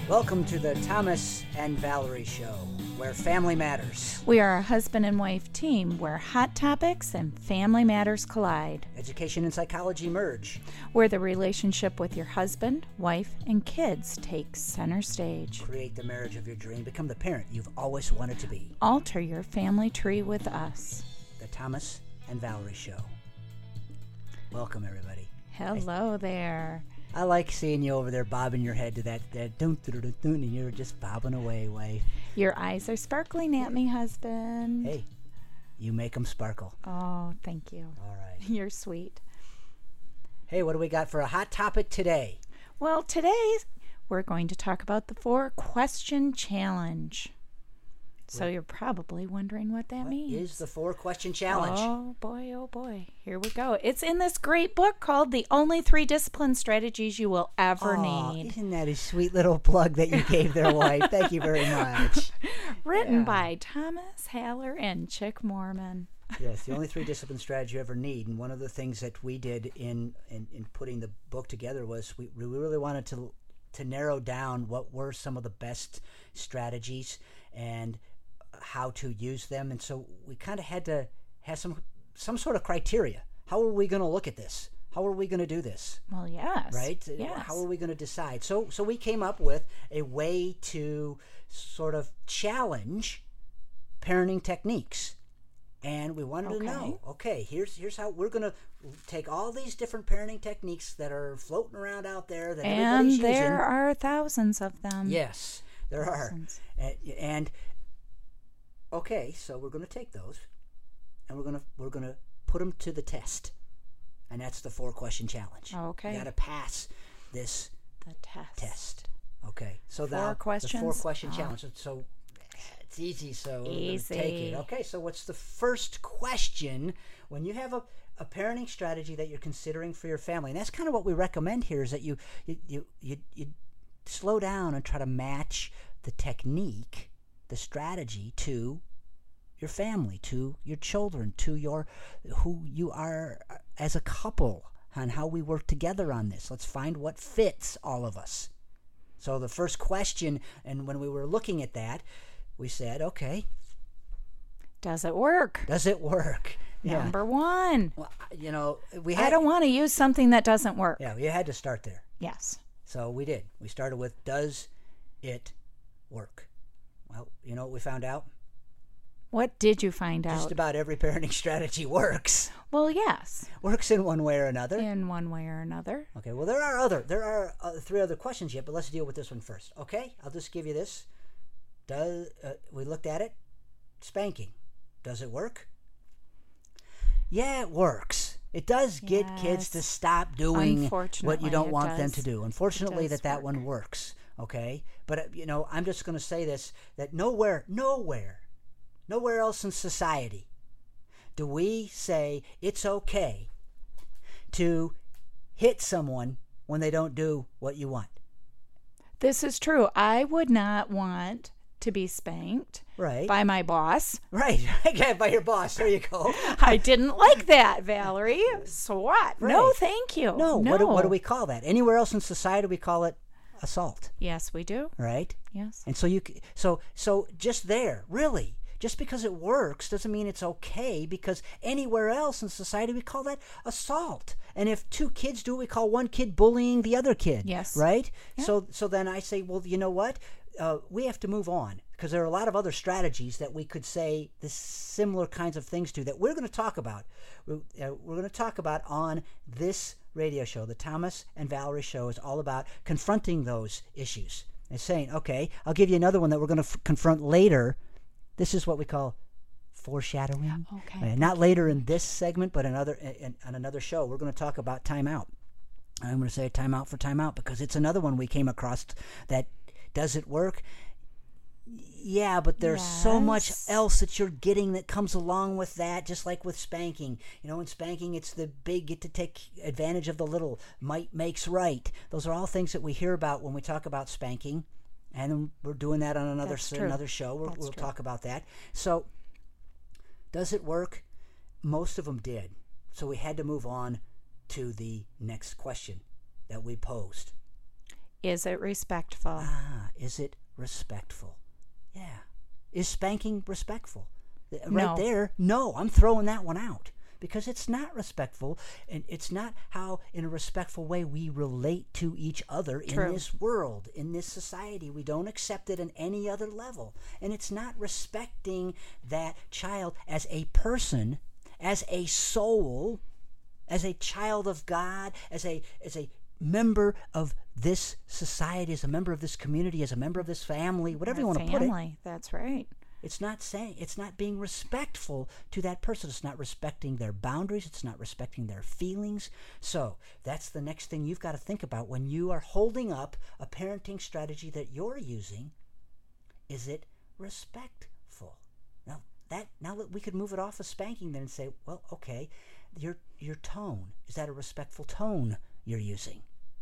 Welcome to the Thomas and Valerie Show, where family matters. We are a husband and wife team where hot topics and family matters collide. Education and psychology merge. Where the relationship with your husband, wife, and kids takes center stage. Create the marriage of your dream. Become the parent you've always wanted to be. Alter your family tree with us. The Thomas and Valerie Show. Welcome, everybody. Hello there. I like seeing you over there bobbing your head to that dun, dun, dun, dun, and you're just bobbing away, wife. Your eyes are sparkling at me, husband. Hey, you make them sparkle. Oh, thank you. All right. You're sweet. Hey, what do we got for a hot topic today? Well, today we're going to talk about the 4-question challenge. So you're probably wondering what that means. What is the 4-question challenge? Oh boy. Here we go. It's in this great book called The Only 3 Discipline Strategies You Will Ever Need. Isn't that a sweet little plug that you gave their wife? Thank you very much. Written by Thomas Haller and Chick Mormon. Yes, the only 3 discipline strategies you ever need. And one of the things that we did in putting the book together was we really wanted to narrow down what were some of the best strategies and how to use them. And so we kind of had to have some sort of criteria. How are we going to look at this? How are we going to do this? Well, yes. Right? Yes. How are we going to decide? So we came up with a way to sort of challenge parenting techniques. And we wanted to know, okay, here's how we're going to take all these different parenting techniques that are floating around out there that everybody's using. And there are thousands of them. Yes, there thousands. are. And okay, so we're going to take those and we're going to put them to the test. And that's the 4-question challenge. Okay. You got to pass this test. Okay. So the 4 questions? The 4-question challenge. So it's easy, so easy. Take it. Okay, so what's the first question when you have a parenting strategy that you're considering for your family? And that's kind of what we recommend here is that you slow down and try to match the technique, the strategy to your family, to your children, to who you are as a couple, and how we work together on this. Let's find what fits all of us. So the first question, and when we were looking at that, we said, okay, does it work? Does it work? Number 1. Well, I don't want to use something that doesn't work. Yeah, we had to start there. Yes. So we did. We started with, does it work? Well, you know what we found out? What did you find out? Just about every parenting strategy works. Well, yes. Works in one way or another. In one way or another. Okay, well, there are 3 other questions yet, but let's deal with this one first. Okay, I'll just give you this. We looked at it. Spanking. Does it work? Yeah, it works. It does get kids to stop doing what you don't want them to do. Unfortunately, that one works. Okay, but I'm just going to say this: that nowhere else in society do we say it's okay to hit someone when they don't do what you want. This is true. I would not want to be spanked by my boss. Right. By your boss. There you go. I didn't like that, Valerie. So what? Right. No, thank you. No. What do we call that? Anywhere else in society, we call it assault. Yes, we do. Right? Yes. And so just there, really, just because it works doesn't mean it's okay, because anywhere else in society we call that assault. And if 2 kids do it, we call one kid bullying the other kid. Yes. Right? Yeah. So then I say, well, you know what? We have to move on, because there are a lot of other strategies that we could say the similar kinds of things to that we're going to talk about. We're going to talk about on this radio show. The Thomas and Valerie Show is all about confronting those issues and saying, okay, I'll give you another one that we're going to confront later. This is what we call foreshadowing. Okay. Not later in this segment, but on another show. We're going to talk about timeout. I'm going to say timeout for timeout, because it's another one we came across that does it work? Yeah, but there's so much else that you're getting that comes along with that, just like with spanking. In spanking, it's the big get to take advantage of the little. Might makes right. Those are all things that we hear about when we talk about spanking. And we're doing that on another show. We'll talk about that. So, does it work? Most of them did. So we had to move on to the next question that we posed. Is it respectful? Is it respectful? Yeah. Is spanking respectful? Right No. there, no, I'm throwing that one out. Because it's not respectful, and it's not how, in a respectful way, we relate to each other True. in this world, in this society. We don't accept it on any other level. And it's not respecting that child as a person, as a soul, as a child of God, as a member of this society, as a member of this community, as a member of this family, whatever you want to put it. Family. That's right. It's not being respectful to that person. It's not respecting their boundaries. It's not respecting their feelings. So that's the next thing you've got to think about when you are holding up a parenting strategy that you're using. Is it respectful? Now we could move it off of spanking then and say, well, okay, your tone, is that a respectful tone you're using?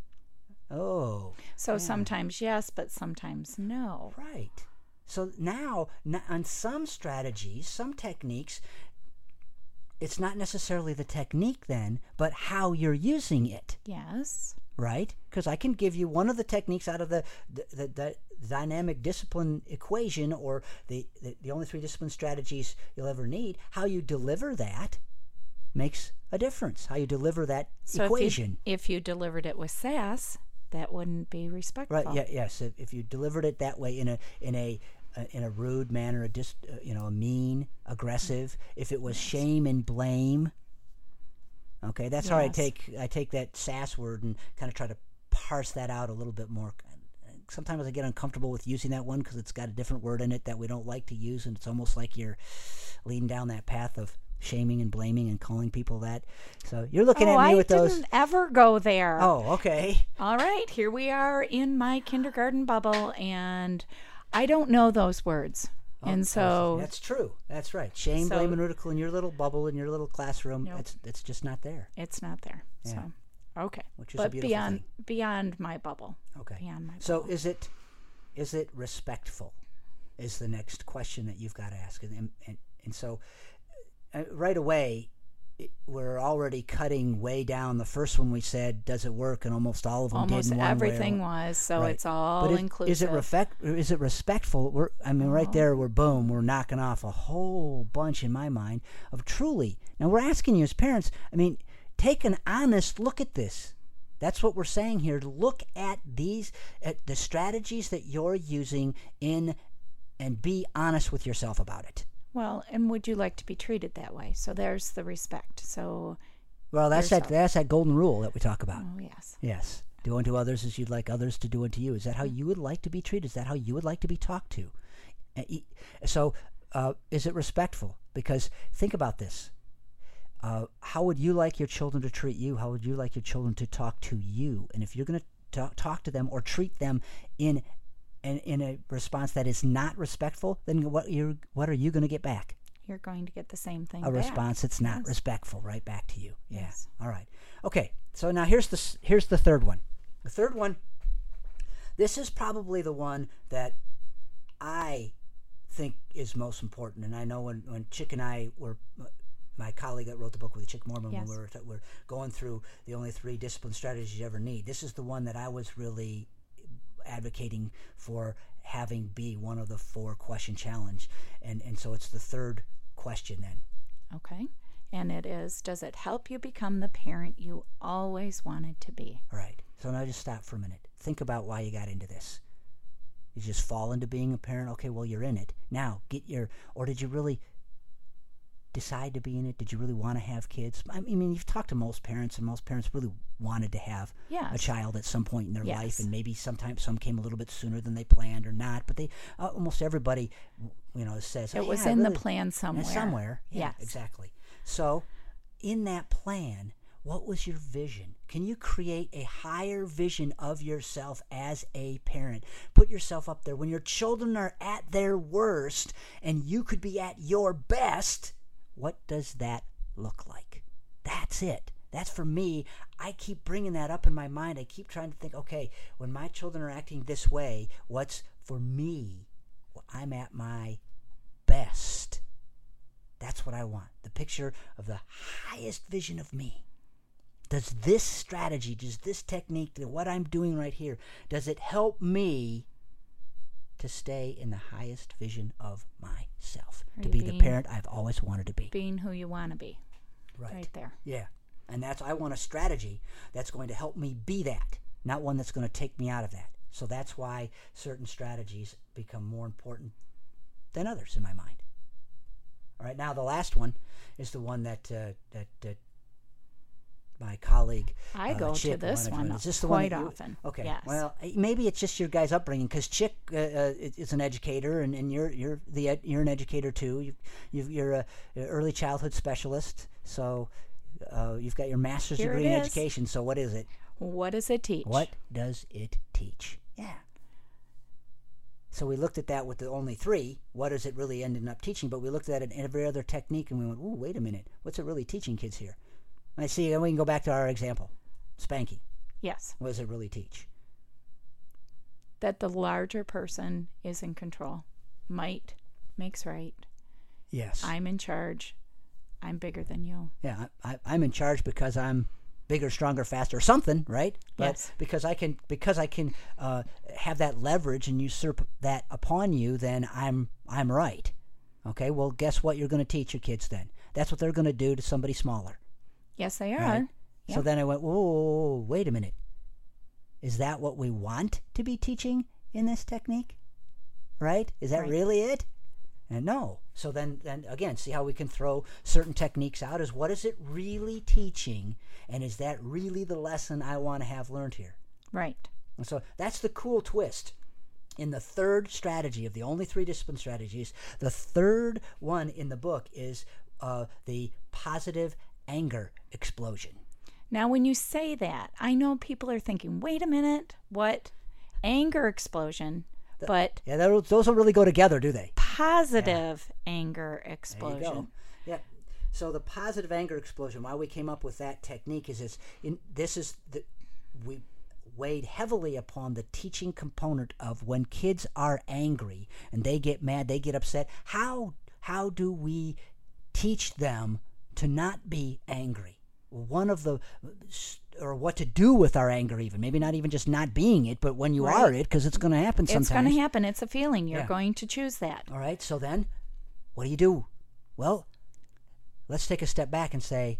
Oh. So sometimes yes, but sometimes no. Right. So now, on some strategies, some techniques, it's not necessarily the technique then, but how you're using it. Yes. Right? Because I can give you one of the techniques out of the dynamic discipline equation, or the only 3 discipline strategies you'll ever need. How you deliver that makes a difference. How you deliver that equation. If you delivered it with sass, that wouldn't be respectful. Right? Yeah. Yes. If you delivered it that way in a rude manner, a mean, aggressive. If it was shame and blame. Okay, that's how I take that sass word and kind of try to parse that out a little bit more. Sometimes I get uncomfortable with using that one because it's got a different word in it that we don't like to use, and it's almost like you're leading down that path of shaming and blaming and calling people that. So you're looking at me with those. I didn't ever go there. Oh, okay. All right, here we are in my kindergarten bubble, and I don't know those words. And so that's true. That's right. Shame, blame, and ridicule in your little bubble, in your little classroom. Nope. It's just not there. It's not there. Yeah. So okay. Which is but a beautiful thing. Beyond my bubble. Okay. Beyond my bubble. So is it respectful? Is the next question that you've got to ask, and so right away we're already cutting way down. The first one we said, does it work? And almost all of them did. Almost everything was. So right. It's all inclusive. Is it respectful? Right there, we're knocking off a whole bunch in my mind of truly. Now we're asking you as parents. Take an honest look at this. That's what we're saying here. Look at the strategies that you're using and be honest with yourself about it. Well, and would you like to be treated that way? So there's the respect. So, well, that's that golden rule that we talk about. Oh, yes. Yes. Do unto others as you'd like others to do unto you. Is that how you would like to be treated? Is that how you would like to be talked to? So, is it respectful? Because think about this. How would you like your children to treat you? How would you like your children to talk to you? And if you're going to talk to them or treat them in a response that is not respectful, then what are you going to get back? You're going to get the same thing. A response that's not respectful, right back to you. Yeah. Yes. All right. Okay. So now here's the third one. The third one. This is probably the one that I think is most important. And I know when Chick and I were, my colleague that wrote the book with Chick Mormon, yes. when we're going through the only 3 discipline strategies you ever need. This is the one that I was really advocating for having be one of the 4 question challenge, and so it's the third question then. Okay. And it is, does it help you become the parent you always wanted to be? Right. So now just stop for a minute. Think about why you got into this. You just fall into being a parent? Okay, well, you're in it. Now, or did you really decide to be in it? Did you really want to have kids? You've talked to most parents, and most parents really wanted to have a child at some point in their life, and maybe sometimes some came a little bit sooner than they planned or not, but they almost everybody says it was in the plan somewhere. Somewhere. Yeah, yes. Exactly. So in that plan, what was your vision? Can you create a higher vision of yourself as a parent? Put yourself up there when your children are at their worst and you could be at your best. What does that look like? That's it. That's for me. I keep bringing that up in my mind. I keep trying to think, okay, when my children are acting this way, what's for me? Well, I'm at my best. That's what I want. The picture of the highest vision of me. does this strategy, does this technique, what I'm doing right here, does it help me to stay in the highest vision of myself, to be the parent I've always wanted to be? Being who you want to be. Right there. Yeah. And I want a strategy that's going to help me be that, not one that's going to take me out of that. So that's why certain strategies become more important than others in my mind. All right, now the last one is the one that my colleague I go Chick to this one is this the quite one often. Okay, yes. Well, maybe it's just your guys' upbringing, because Chick is an educator, and you're an educator too. You're a early childhood specialist, so you've got your master's degree in education. So what is it? What does it teach? What does it teach? Yeah. So we looked at that with the only 3. What does it really end up teaching? But we looked at it in every other technique, and we went, "Ooh, wait a minute. What's it really teaching kids here?" I see, and we can go back to our example, spanking. Yes. What does it really teach? That the larger person is in control. Might makes right. Yes. I'm in charge. I'm bigger than you. Yeah, I'm in charge because I'm bigger, stronger, faster, something, right? But yes. because I can have that leverage and usurp that upon you, then I'm right. Okay. Well, guess what you're going to teach your kids then? That's what they're going to do to somebody smaller. Yes, they are. Right? Yep. So then I went, whoa, wait a minute. Is that what we want to be teaching in this technique? Right? Is that really it? And no. So then again, see how we can throw certain techniques out, is what is it really teaching, and is that really the lesson I want to have learned here? Right. And so that's the cool twist. In the third strategy of the only 3 discipline strategies, the third one in the book is the positive anger explosion. Now, when you say that, I know people are thinking, wait a minute, what? Anger explosion, but... Yeah, those don't really go together, do they? Positive anger explosion. There you go. Yeah. So the positive anger explosion, why we came up with that technique is we weighed heavily upon the teaching component of when kids are angry and they get mad, they get upset. How do we teach them to not be angry? One of the, or what to do with our anger, even maybe not even just not being it, but when you are it, because it's going to happen sometimes. It's going to happen. It's a feeling. You're going to choose that. All right. So then, what do? Well, let's take a step back and say,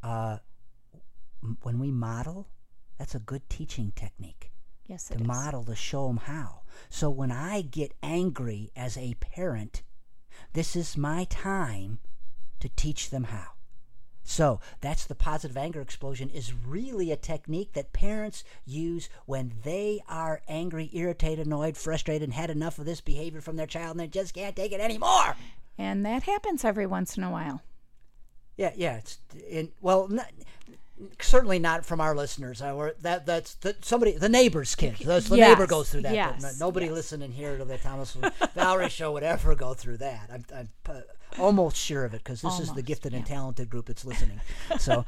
when we model, that's a good teaching technique. Yes, it is. To model, to show them how. So when I get angry as a parent, this is my time to teach them how. So that's the positive anger explosion, is really a technique that parents use when they are angry, irritated, annoyed, frustrated, and had enough of this behavior from their child and they just can't take it anymore. And that happens every once in a while. Yeah. Certainly not from our listeners. That's the neighbor's kid. The neighbor goes through that. Yes, but nobody listening here to the Thomas Valerie show would ever go through that. I'm almost sure of it, because this is the gifted and talented group that's listening. So,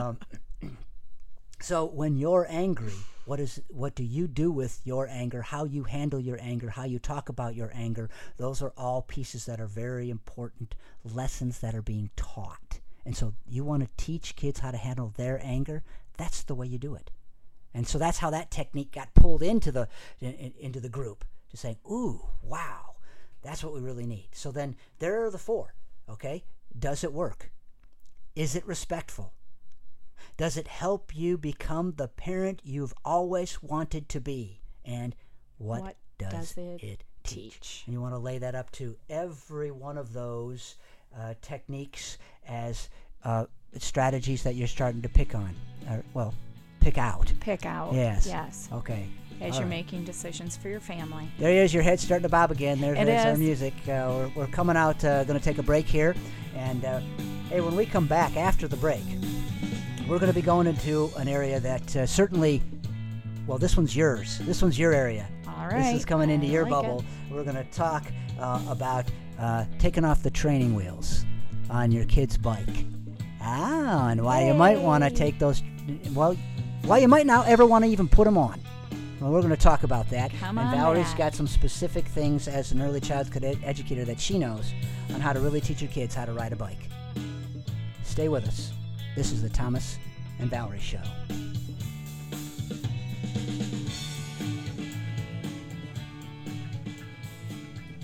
so when you're angry, what do you do with your anger? How you handle your anger? How you talk about your anger? Those are all pieces that are very important lessons that are being taught. And so you want to teach kids how to handle their anger. That's the way you do it. And so that's how that technique got pulled into the group, to say, ooh, wow, that's what we really need. So then there are the 4, okay? Does it work? Is it respectful? Does it help you become the parent you've always wanted to be? And what does it teach? And you want to lay that up to every one of those techniques as strategies that you're starting to pick on. Pick out. Pick out. Yes. Okay. As you're making decisions for your family. There he is, your head's starting to bob again. There's our is. music. We're coming out, going to take a break here. And, hey, when we come back after the break, we're going to be going into an area that certainly, well, this one's yours. This one's your area. All right. This is coming into your bubble. We're going to talk about taking off the training wheels on your kid's bike. And why you might want to take those, why you might not ever want to even put them on. Well, we're going to talk about that. Come and on Valerie's back. got some specific things as an early childhood educator that she knows on how to really teach your kids how to ride a bike. Stay with us. This is the Thomas and Valerie Show.